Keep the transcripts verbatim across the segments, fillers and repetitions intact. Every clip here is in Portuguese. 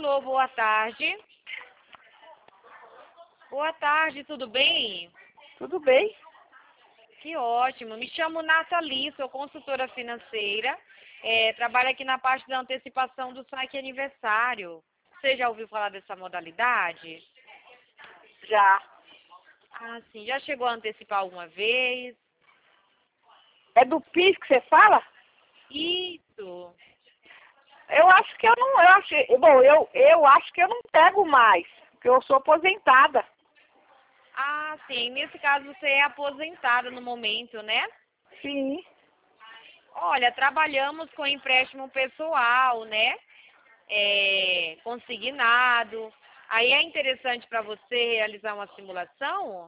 Alô, boa tarde. Boa tarde, tudo bem? Tudo bem? Que ótimo. Me chamo Nathalie, sou consultora financeira. É, trabalho aqui na parte da antecipação do saque aniversário. Você já ouviu falar dessa modalidade? Já. Ah, sim. Já chegou a antecipar alguma vez? É do PIS que você fala? Isso. Eu acho que eu não, eu acho, bom, eu, eu acho que eu não pego mais, porque eu sou aposentada. Ah, sim. Nesse caso você é aposentada no momento, né? Sim. Olha, trabalhamos com empréstimo pessoal, né? É, consignado. Aí é interessante para você realizar uma simulação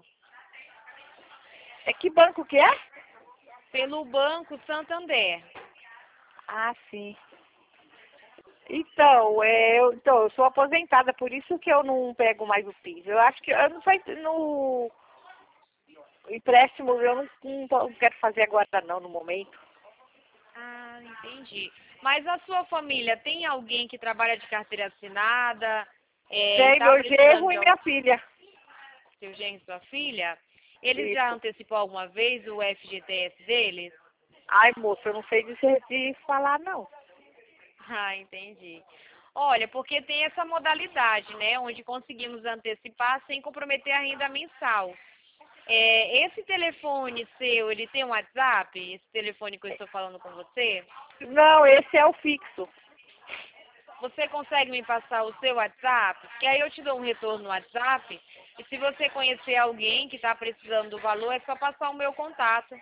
É que banco que é? pelo Banco Santander. Ah, sim. Então, é, eu, então, eu sou aposentada, por isso que eu não pego mais o PIS. Eu acho que eu não sei no empréstimo, eu não, não, tô- não quero fazer agora não, no momento. Ah, entendi. Mas a sua família tem alguém que trabalha de carteira assinada é, e Tem está meu precisando genro de e algum minha filha. seu genro e sua filha? Eles já Isso. antecipou alguma vez o F G T S deles? Ai, moça, eu não sei dizer, de falar não. Ah, entendi. Olha, porque tem essa modalidade, né, onde conseguimos antecipar sem comprometer a renda mensal. É, esse telefone seu, ele tem um WhatsApp? Esse telefone que eu estou falando com você? Não, esse é o fixo. Você consegue me passar o seu WhatsApp? Que aí eu te dou um retorno no WhatsApp. E se você conhecer alguém que está precisando do valor, é só passar o meu contato.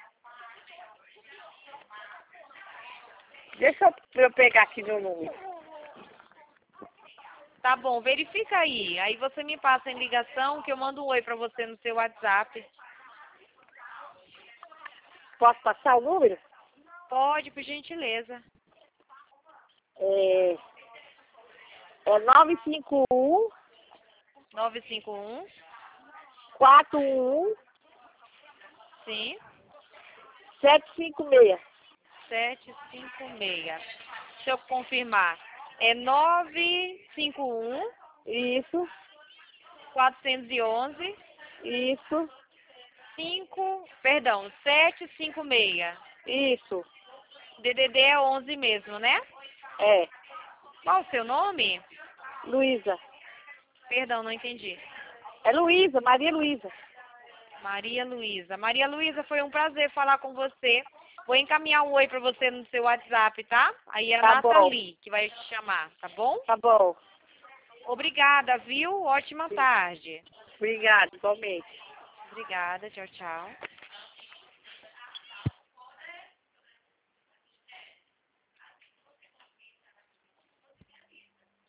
Deixa eu, eu pegar aqui meu número. Tá bom, verifica aí. Aí você me passa em ligação que eu mando um oi para você no seu WhatsApp. Posso passar o número? Pode, por gentileza. É, é nove cinco um, nove cinco um, quatro um, sim, sete cinco seis. sete cinco seis. Deixa eu confirmar. É nove cinco um, Isso, quatro um um, isso, cinco, perdão, sete cinco seis. isso. D D D é onze mesmo, né? É, Qual o seu nome? Luísa. Perdão, não entendi. É Luísa, Maria Luísa. Maria Luísa. Maria Luísa, foi um prazer falar com você. Vou encaminhar um oi para você no seu WhatsApp, tá? Aí é a Tá bom, Nathalie que vai te chamar, tá bom? tá bom. Obrigada, viu? Ótima tarde. Obrigada, igualmente. Obrigada, tchau, tchau.